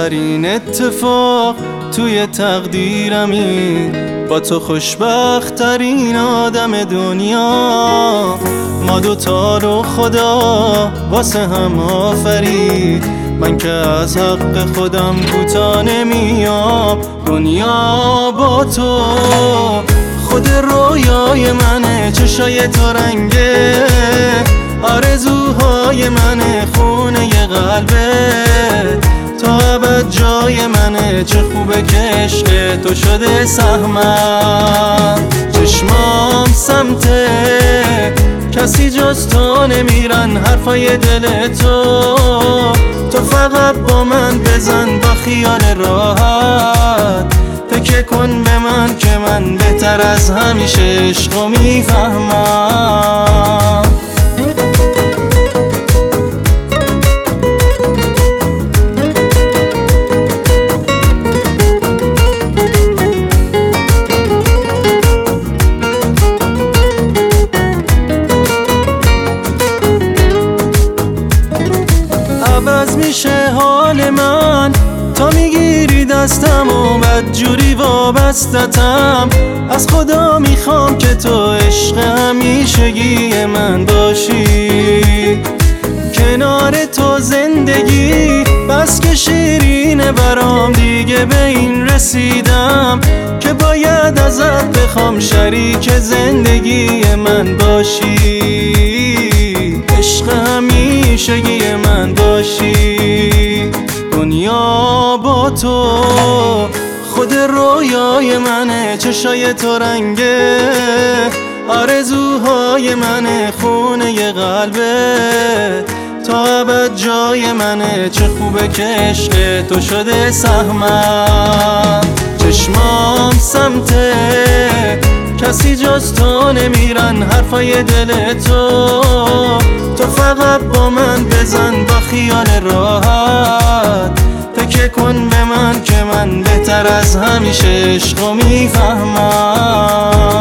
بهترین اتفاق توی تقدیرمی، با تو خوشبخت‌ترین آدم دنیا. ما دوتا رو خدا واسه هم آفرید، من که از حق خودم کوتاه نمیام. دنیا با تو خود رویای منه، چشای تو رنگه آرزوهای منه، خونه ی قلبه تا ابد جای منه. چه خوبه که عشق تو شده سهمم، چشمام سمته کسی جز تو نمیرن، حرفای دل تو فقط با من بزن با خیال راحت. فکر کن به من که من بهتر از همیشه عشقو میفهمم. عوض میشه حال من تا میگیری دستم و بدجوری وابستتم. از خدا میخوام که تو عشق همیشگی من باشی، کنار تو زندگی بس که شیرینه برام. دیگه به این رسیدم که باید ازت بخوام شریک زندگی من باشی، عشق همیشگی من باشی. دنیا با تو خود رویای منه، چشای تو رنگه آرزوهای منه، خونه ی قلبه تا ابد جای منه. چه خوبه که عشق تو شده سهمم، چشمام سمته کسی جز تو نمیرن، حرفای دل تو فقط با من بزن با خیال راحت. فکر کن به من که من بهتر از همیشه عشقو میفهمم.